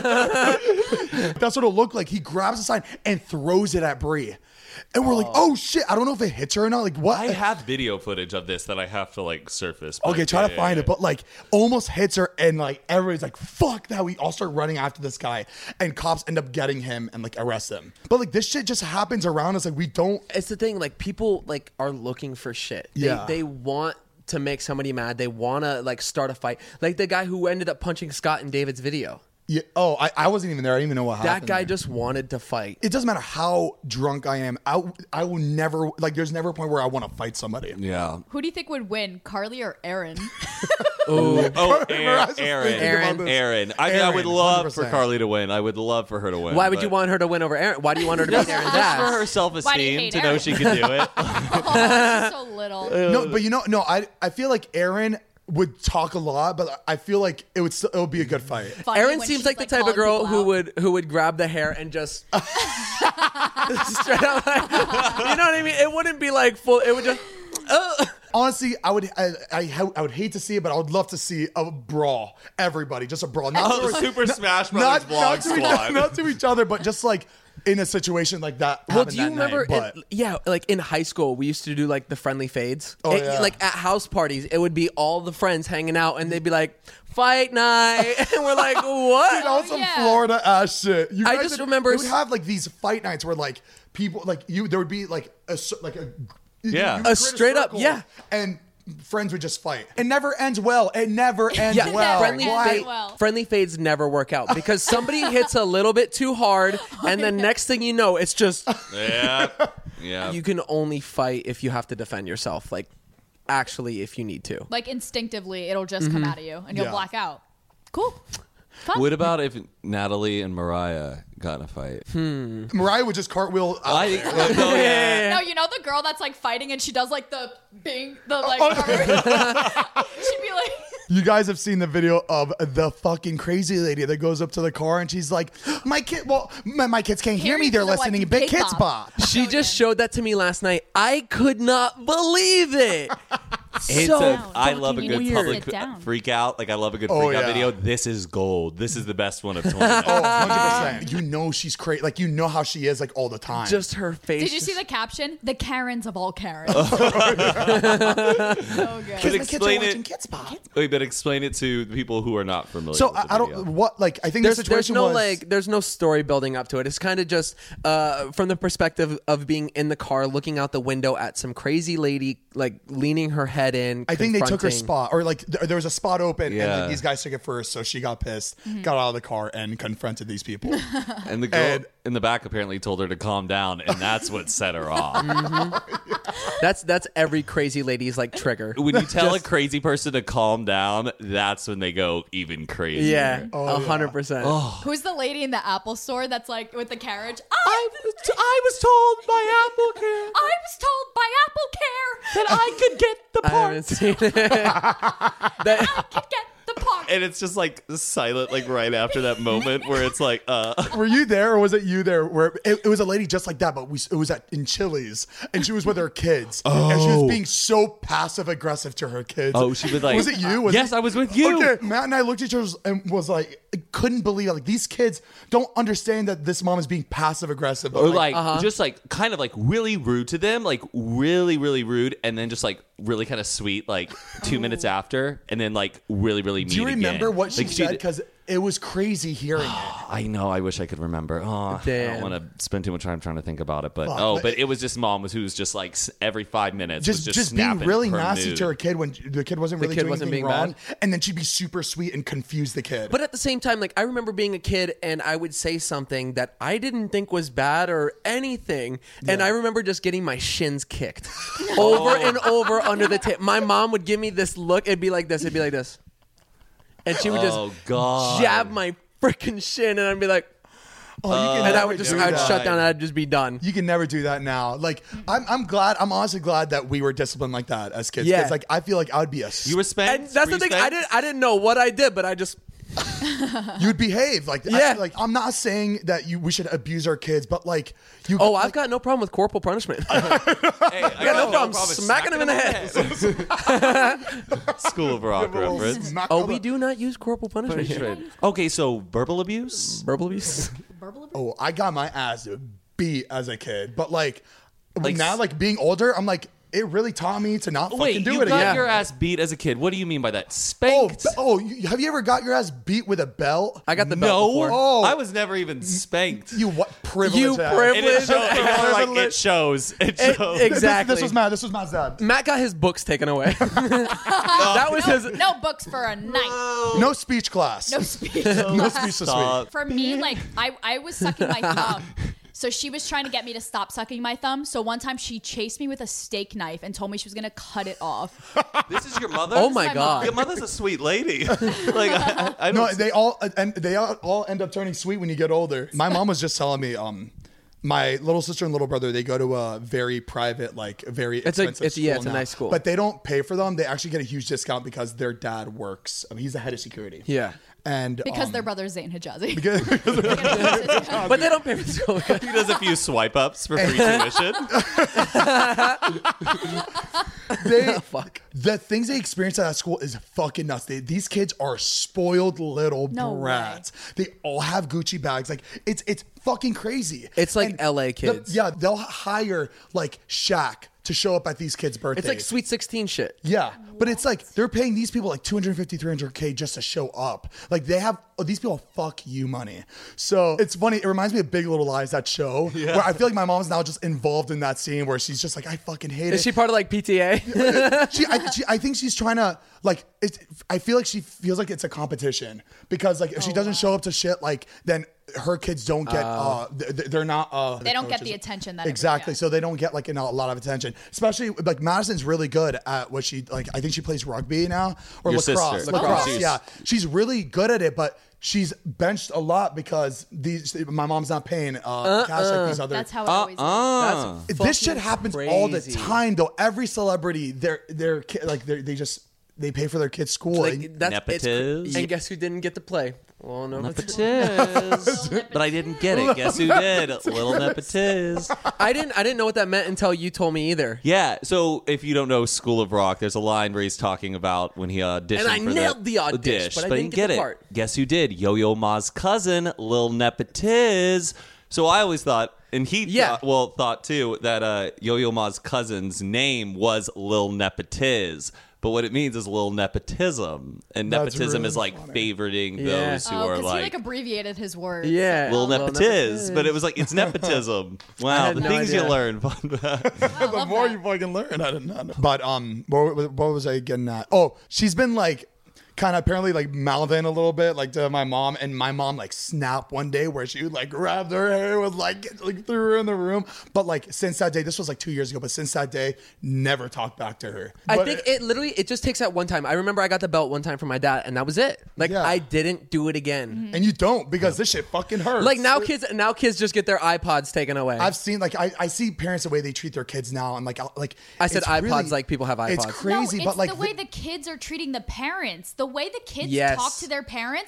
it. That's what it looked like. He grabs the sign and throws it at Bree. And we're like, oh shit! I don't know if it hits her or not. Like what? I have video footage of this that I have to like surface. but Okay, try to yeah, find yeah. it, but like almost hits her, and like everybody's like, "Fuck that!" We all start running after this guy, and cops end up getting him and like arrest him. But like this shit just happens around us. Like we don't. It's the thing, like people like are looking for shit. Yeah. They want to make somebody mad. They want to like start a fight. Like the guy who ended up punching Scott in David's video. Yeah. Oh, I wasn't even there. I didn't even know what happened. That guy there. just wanted to fight. It doesn't matter how drunk I am. I will never like. There's never a point where I want to fight somebody. Yeah. Who do you think would win, Carly or Aaron? Oh, I was just thinking about Aaron. this. Aaron. I mean, I would Aaron, love for 100%. Carly to win. I would love for her to win. Why would you but- want her to win over Aaron? Why do you want her to beat Aaron's Just for ass? her Why do you self-esteem hate to know Aaron? she can do it. Oh, she's so little. No, but I feel like Aaron would talk a lot, but I feel like it would be a good fight. Funny Aaron when seems she's, like the type calling of girl people out. who would grab the hair and just straight up. Like, you know what I mean? It wouldn't be like full. It would just. honestly, I would hate to see it, but I would love to see a brawl. Everybody, just a brawl. Super Smash Brothers vlog squad. Not to each other, but just like in a situation like that. Well, do you remember? Night, like in high school, we used to do like the friendly fades. Oh, yeah. Like at house parties, it would be all the friends hanging out, and they'd be like, "Fight night," and we're like, "What?" You know, some Florida ass shit. I just remember we would have like these fight nights where like people like you. There would be like a Yeah. you would A create straight up, circle, yeah. and friends would just fight. It never ends well. It never ends Yeah, well. friendly, Why? friendly fades never work out because somebody hits a little bit too hard, and then next thing you know, it's just Yeah. you can only fight if you have to defend yourself. Like, actually, if you need to. Like instinctively, it'll just come out of you, and you'll Yeah. black out. Cool. Fun. What about if Natalie and Mariah got in a fight? Mariah would just cartwheel out there. No, you know the girl that's like fighting and she does like the bing, the like. She'd be like, You guys have seen the video of the fucking crazy lady that goes up to the car and she's like, my kids can't hear me. They're Hearing listening to like Big Kids Bop. She just showed that to me last night. I could not believe it. I love a fucking good weird. public Sit down. freak out. Like I love a good Oh, freak out yeah. video. This is gold. This is the best one of 2019. Oh, 100%. You know she's crazy. Like, you know how she is, like, all the time. Just her face. did you see the caption? The Karens of all Karens. So good. But explain it. Kids Bop. Wait, but explain it to the people who are not familiar. So with the I video. don't what like I think there's the situation no was like there's no story building up to it. It's kind of just from the perspective of being in the car looking out the window at some crazy lady like leaning her head in. I think they took her confronting- spot, or like there was a spot open, and Yeah. like, these guys took it first, so she got pissed, got out of the car, and confronted these people. And the girl And- in the back apparently told her to calm down, and that's what set her off. That's every crazy lady's like trigger. When you tell a crazy person to calm down, that's when they go even crazier. Yeah, Oh, 100%. Who's the lady in the Apple store that's like with the carriage? I was told by Apple Care I was told by Apple Care that I could get the I haven't seen it. That- I could get the part. And it's just like silent, like right after that moment where it's like, Were you there, or was it you there? Where it was a lady just like that, but it was in Chili's, and she was with her kids, and she was being so passive aggressive to her kids. oh, she would like, was it you? Yes, I was with you. Okay, Matt and I looked at each other and was like, I couldn't believe it. Like, these kids don't understand that this mom is being passive aggressive. Or like, just like kind of like really rude to them, like really, really rude, and then just like really kind of sweet, like 2 minutes after, and then like really, really mean. Do you remember again. what she Like, said? Because it was crazy hearing it. I know. I wish I could remember. Oh, I Damn. don't want to spend too much time trying to think about it. But Fuck, but it was this mom who was just like every 5 minutes was Just being snapping really her nasty mood. to her kid when the kid wasn't really kid doing wasn't anything being wrong, bad. and then she'd be super sweet and confuse the kid. But at the same time, like I remember being a kid and I would say something that I didn't think was bad or anything, and I remember just getting my shins kicked over and over under the table. My mom would give me this look. It'd be like this. It'd be like this, and she would just Oh God! jab my freaking shin, and I'd be like, you can and I never would just do I'd that. shut down and I'd just be done. You can never do that now. Like, I'm glad. I'm honestly glad that we were disciplined like that as kids. Yeah. 'Cause, like, I feel like I would be You were spanked. And that's Were the you thing. spanked? I didn't know what I did, but I just you'd behave like Yeah. I'm not saying that we should abuse our kids, but like you. oh, I've got no problem with corporal punishment. Hey, I got no problem with smacking him in the head. School of Rock reference. Oh, we do not use corporal punishment here. Okay, so verbal abuse. Verbal abuse. Oh, I got my ass beat as a kid, but like Like, now, like being older, I'm like, it really taught me to not Wait, fucking do you it got again. your ass beat as a kid. What do you mean by that? Oh, Spanked? have you ever got your ass beat with a belt? I got the belt no, before. Oh. I was never even spanked. You what privilege? You ass. privilege. And it, shows, it shows. Exactly. This was Matt. This was Matt's dad. Matt got his books taken away. That was his. No books for a night. No speech class. No speech. No speech this week. Stop. For me, like I was sucking my thumb. So she was trying to get me to stop sucking my thumb. So one time she chased me with a steak knife and told me she was going to cut it off. This is your mother? Oh my my god. Your mother's a sweet lady. Like I don't. No, they all end up turning sweet when you get older. My mom was just telling me, my little sister and little brother, they go to a very private, like very expensive school it's a now. nice school. But they don't pay for them. They actually get a huge discount because their dad works. I mean, he's the head of security. Yeah. And Because their brother's Zayn Hijazi. But they don't pay for school. He does a few swipe ups for free tuition. Fuck. The things they experience at that school is fucking nuts. These kids are spoiled little No brats. They all have Gucci bags. Like it's fucking crazy. It's like LA kids. Yeah, they'll hire like Shaq to show up at these kids' birthdays. It's like Sweet 16 shit. Yeah, but it's like they're paying these people like 250, 300K just to show up. Like these people fuck you money. So it's funny. It reminds me of Big Little Lies, that show, where I feel like my mom's now just involved in that scene where she's just like, I fucking hate it. Is she part of like PTA? I think she's trying to like. I feel like she feels like it's a competition because like if she doesn't show up to shit, like then her kids don't get. They're not. They don't get coaches. the attention that Exactly. Yeah. So they don't get like a lot of attention. Especially like Madison's really good at what she like. I think she plays rugby now or Your lacrosse. sister. Lacrosse. Oh. Yeah, she's really good at it, but. She's benched a lot because my mom's not paying cash like these other. That's how it always is. This shit fucking happens all the crazy. time though. Every celebrity, they pay for their kids' school. Like, that's Nepotism. and guess who didn't get to play? Well, no, Nepotiz. But I didn't get it. Guess who did? Little Nepotiz. I didn't know what that meant until you told me either. Yeah, so if you don't know School of Rock, there's a line where he's talking about when he auditioned And I for nailed the audition, dish, but I didn't get the it. part. Guess who did? Yo-Yo Ma's cousin, Lil Nepotiz. So I always thought, and he thought too, that Yo-Yo Ma's cousin's name was Lil Nepotiz. But what it means is Lil Nepotism. And That's nepotism really is like funny. favoriting Yeah. those who Oh, are because he like like abbreviated his words. Yeah. Lil Lil Nepotiz. But it was like, it's nepotism. Wow, had the no things idea. you learn. the more you fucking learn, I did not know. But what was I getting at? Oh, she's been like kind of apparently like mouthing a little bit like to my mom, and my mom like snapped one day where she would like grab her hair with like threw her in the room. But like since that day, this was like 2 years ago, but since that day, never talked back to her. I But think it just takes that one time. I remember I got the belt one time from my dad, and that was it. Like Yeah. I didn't do it again. and you don't because this shit fucking hurts. Like now kids just get their iPods taken away. I've seen like I see parents the way they treat their kids now, and like I said it's iPods really- like people have It's iPods. crazy, no, but it's like the way the kids are treating the parents, the way the kids Yes. talk to their parents.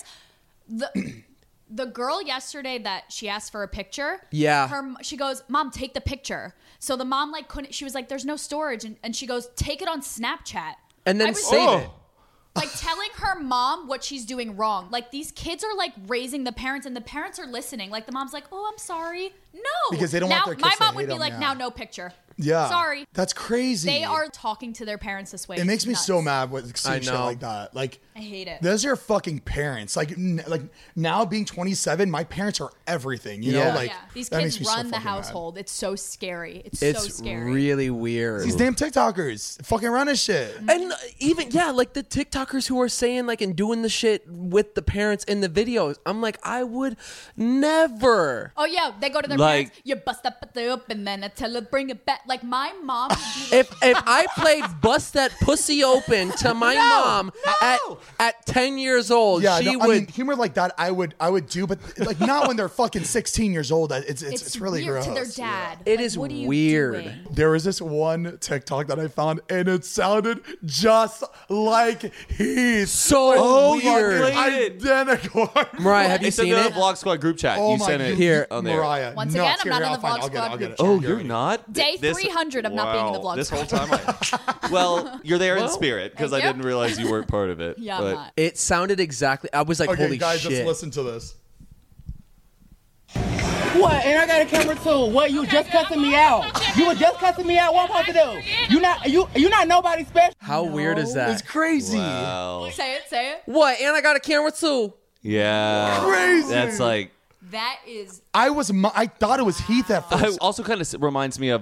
The girl yesterday that she asked for a picture. Yeah. She goes, "Mom, take the picture." So the mom like couldn't. She was like, "There's no storage," and she goes, "Take it on Snapchat." and then I was save like- it. Like telling her mom what she's doing wrong. Like these kids are like raising the parents, and the parents are listening. Like the mom's like, "Oh, I'm sorry." No, Because they don't now, want their kids my to mom hate would be them, like, yeah. "Now, no picture." Yeah, Sorry. That's crazy. They are talking to their parents this way. It makes me Nuts. so mad with seeing I shit know. like that. Like I hate it. those are your fucking parents. Like now being 27, my parents are everything. You Yeah. know, like Yeah. These that kids makes me so run the fucking mad. household. It's so scary. It's so It's scary. really weird. These damn TikTokers fucking running shit. And even like the TikTokers who are saying like and doing the shit with the parents in the videos. I'm like, I would never. Oh yeah, they go to their Like- parents. You bust up and then I tell her bring it back. Like my mom. would be like, If I played Bust That Pussy Open to my mom at 10 years old, Yeah, she no, would. I mean, humor like that, I would do, but like not when they're fucking 16 years old. It's really weird gross. to their dad. It Like, is what are you weird. doing? There was this one TikTok that I found, and it sounded just like he's So fucking weird. identical. Mariah, have you It's in seen the it? Vlog Squad group chat. Oh you my sent it God. Here. on there. Mariah. Once nuts. again, I'm Here, not in the I'll Vlog find it. Squad I'll get it. group Oh, chat. you're not? Day 300 of not being in the Vlog This whole Squad. time well, you're there in spirit because I Thank you. didn't realize you weren't part of it. Yeah, but I'm not. It sounded exactly. I was like, Okay, holy guys, shit. let's listen to this. What? And I got a camera too. What? You just cussing me out? You were just cussing me out. What I'm supposed to do? You not nobody special. How weird is that? It's crazy. Wow. Say it. What? And I got a camera too. Yeah. Crazy. That's like. That is. I thought it was Heath at I first. also kind of reminds me of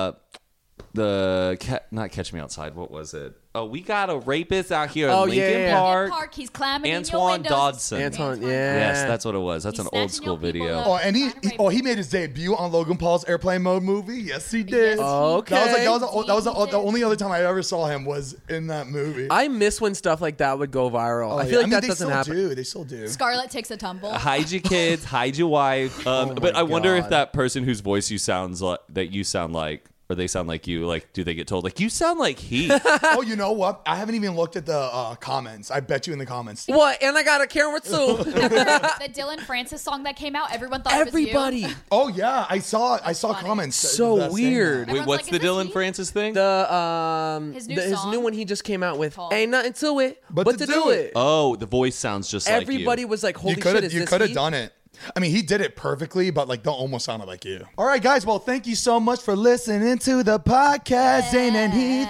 not Catch Me Outside. What was it? Oh, we got a rapist out here in Oh, Lincoln yeah, yeah. Park. He's clamming in your Antoine windows. Dodson. Anton, yeah. Yes, that's what it was. That's He's an old snatching school your people video. up. Oh, and he made his debut on Logan Paul's Airplane Mode movie. Yes, he did. Yes, he Okay. That was did. the only other time I ever saw him was in that movie. I miss when stuff like that would go viral. Oh, I yeah. feel like that they doesn't still happen. Do. They still do. Scarlett takes a tumble. Hide your kids, hide your wife. But I wonder if God. that person whose voice you sound like Or they sound like you? Like, do they get told, like, you sound like Heath? Oh, you know what? I haven't even looked at the comments. I bet you in the comments. What? And I got a camera too. The Dylan Francis song that came out, everyone thought Everybody. it was you. Oh yeah, I saw funny. comments. So saying weird. that. Wait, Everyone's what's like, the is this Dylan Heath? Francis thing? His His song? new one he just came out with. Called- Ain't nothing to it But but to to do do it. it. Oh, the voice sounds just Everybody like was like, holy You shit, could is have this Heath? done it. I mean, he did it perfectly, but like, they almost sounded like you. All right, guys. Well, thank you so much for listening to the podcast, Zane and Heath.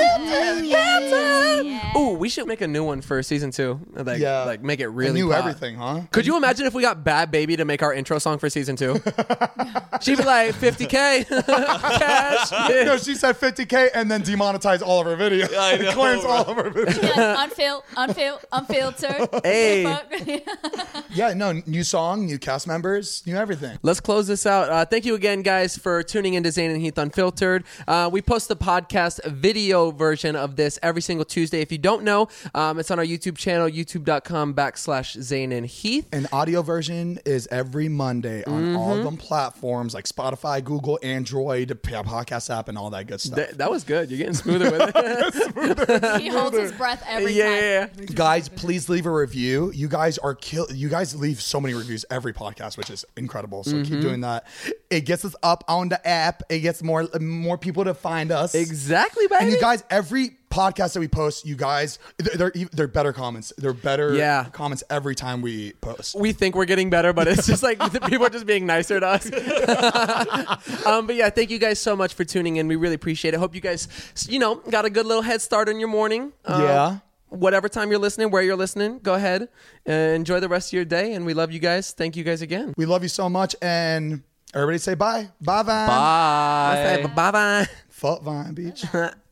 Ooh, we should make a new one for season 2. Like make it really I knew pop. everything, huh? Could you imagine if we got Bad Baby to make our intro song for season 2? She'd be like, 50K cash. No, she said 50K and then demonetized all of her videos. I know, Cleansed all of her videos. Unfiltered. Hey. Yeah, no, new song, new cast members, new everything. Let's close this out. Thank you again, guys, for tuning into Zane and Heath Unfiltered. We post the podcast video version of this every single Tuesday. If you don't know, it's on our YouTube channel, youtube.com/Zane and Heath. An audio version is every Monday on all of them platforms like Spotify, Google, Android, podcast app, and all that good stuff. That was good. You're getting smoother with it. He holds his breath every time. Yeah. Guys, please leave a review. You guys are You guys leave so many reviews every podcast, which is incredible. So keep doing that. It gets us up on the app. It gets more people to find us. Exactly, baby. And you guys, every podcast that we post, you guys, they're better comments. They're better comments every time we post. We think we're getting better, but it's just like people are just being nicer to us. But yeah, thank you guys so much for tuning in. We really appreciate it. Hope you guys, got a good little head start on your morning. Yeah. Whatever time you're listening, where you're listening, go ahead and enjoy the rest of your day. And we love you guys. Thank you guys again. We love you so much. And everybody say bye. Bye, Vine. Bye. Bye-bye. Fuck Vine Beach.